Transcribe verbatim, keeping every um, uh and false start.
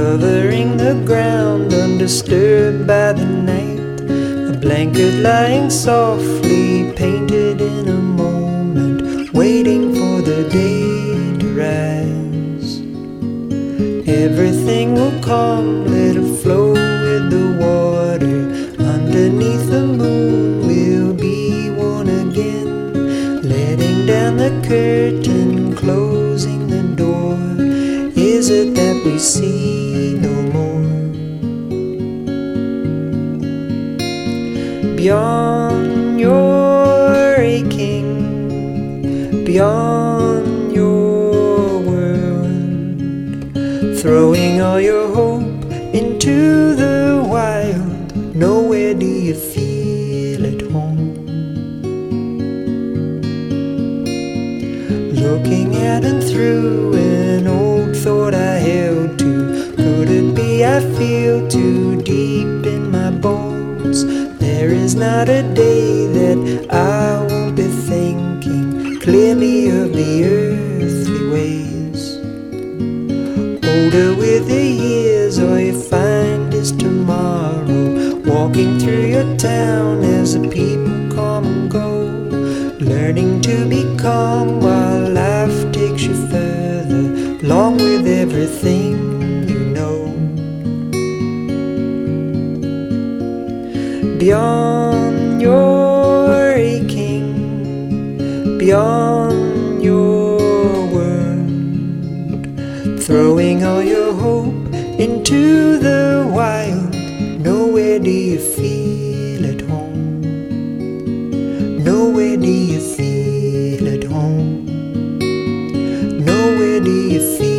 covering the ground undisturbed by the night, a blanket lying softly painted in a moment, waiting for the day to rise. Everything will come, let it flow with the water. Underneath the moon we'll be one again, letting down the curtain, closing the door. Is it that we see no more? Beyond your aching, beyond your world, throwing all your hope into the wild, nowhere do you feel at home. Looking at and through an old thought I held to, could it be I feel too deep in my bones? There is not a day that I won't be thinking, clear me of the earthly ways. Older with the years, all you find is tomorrow, walking through your town as the people come and go, learning to be calm while life takes you further, along with everything you know. Beyond your aching, beyond your world, throwing all your hope into the wild, nowhere do you feel at home. Nowhere do you feel at home. Nowhere do you feel